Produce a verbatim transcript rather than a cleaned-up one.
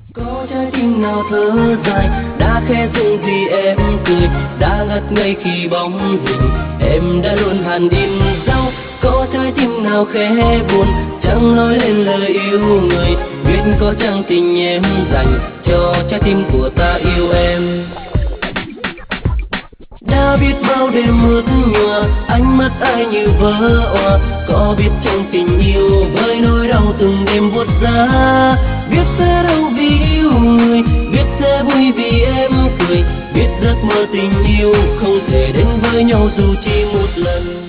Có trái tim nào thở dài đã khẽ rung vì em cười, đã ngất ngây khi bóng hình em đã luôn hằn in dấu. Có trái tim nào khẽ buồn chẳng nói lên lời yêu người, biết có chăng tình em dành cho trái tim của ta yêu em. Đã biết bao đêm mướt nhòa ánh mắt ai như vỡ òa, có biết trong tình yêu với nỗi đau từng đêm buốt giá. Biết sẽ đau vì yêu người, biết sẽ vui vì em cười, biết giấc mơ tình yêu không thể đến với nhau dù chỉ một lần.